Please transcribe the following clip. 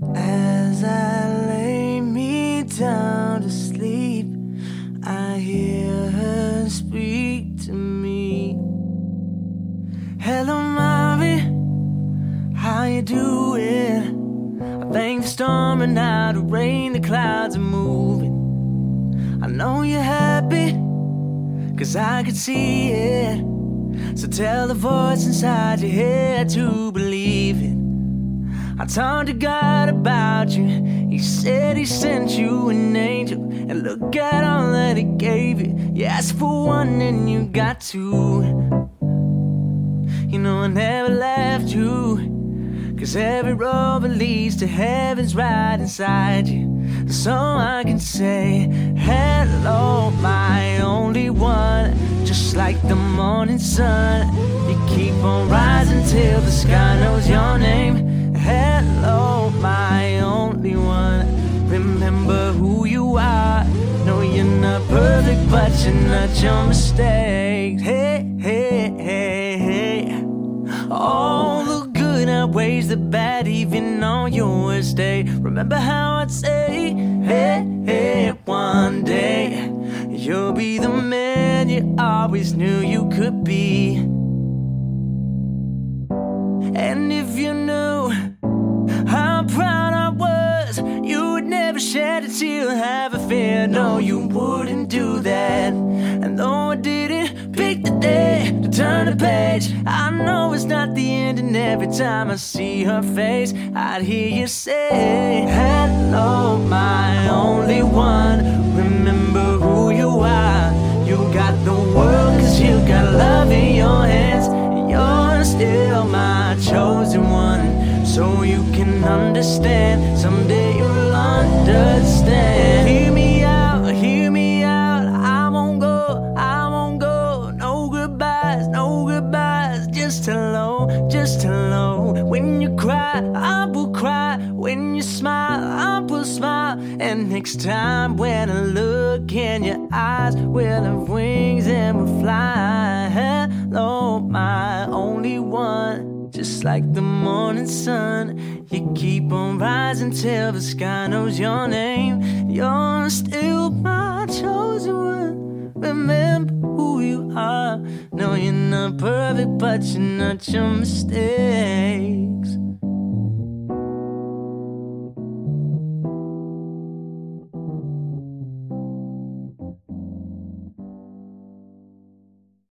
As I lay me down to sleep, I hear her speak to me. Hello, mommy, how you doing? I think the storm and now the rain, the clouds are moving. I know you're happy, 'cause I could see it. So tell the voice inside your head to believe it. I talked to God about you. He said he sent you an angel, and look at all that he gave you. You asked for one and you got two. You know I never left you, 'cause every road that leads to heaven's right inside you. So I can say, hello, my only one. Just like the morning sun, you keep on rising till the sky knows your name. Hello, my only one. Remember who you are. No, you're not perfect, but you're not your mistake. Hey, hey, hey, hey. All the good outweighs the bad, even on your worst day. Remember how I'd say, hey, hey, one day you'll be the man you always knew you could be. And if you knew how proud I was, you would never shed a tear, have a fear. No, you wouldn't do that. And though I didn't pick the day to turn the page, I know it's not the end. And every time I see her face, I'd hear you say, hello, my only one. Remember who you are. You got the world, 'cause you got love in your hands. You're still my chosen one. So you can understand, someday you'll understand. Hear me out, hear me out. I won't go, I won't go. No goodbyes, no goodbyes. Just hello, just hello. When you cry, I will cry. When you smile, I will smile. And next time when I look in your eyes, we'll have wings and we'll fly. Hello, my only one. Just like the morning sun, you keep on rising till the sky knows your name. You're still my chosen one. Remember who you are. No, you're not perfect, but you're not your mistake.